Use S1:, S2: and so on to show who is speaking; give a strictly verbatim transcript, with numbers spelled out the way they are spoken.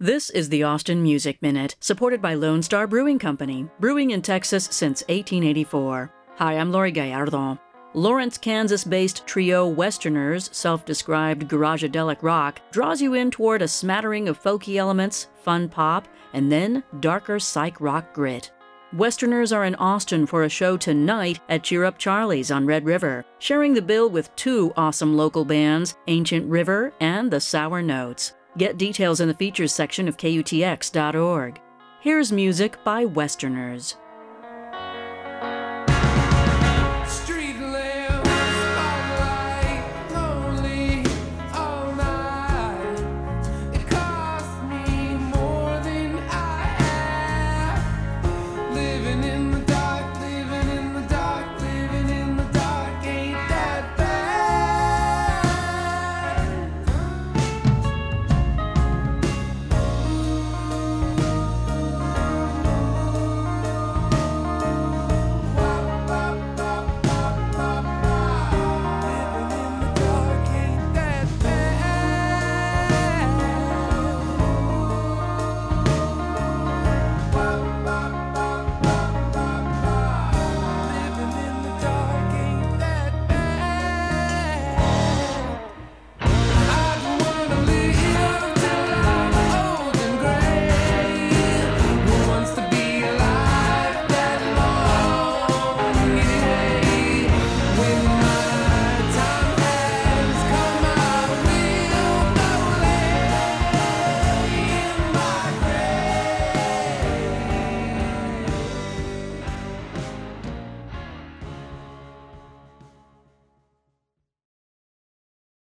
S1: This is the Austin Music Minute, supported by Lone Star Brewing Company, brewing in Texas since eighteen eighty-four. Hi, I'm Lori Gallardo. Lawrence, Kansas-based trio Westerners, self-described garage-adelic rock, draws you in toward a smattering of folky elements, fun pop, and then darker psych rock grit. Westerners are in Austin for a show tonight at Cheer Up Charlie's on Red River, sharing the bill with two awesome local bands, Ancient River and The Sour Notes. Get details in the features section of K U T X dot org. Here's music by Westerners.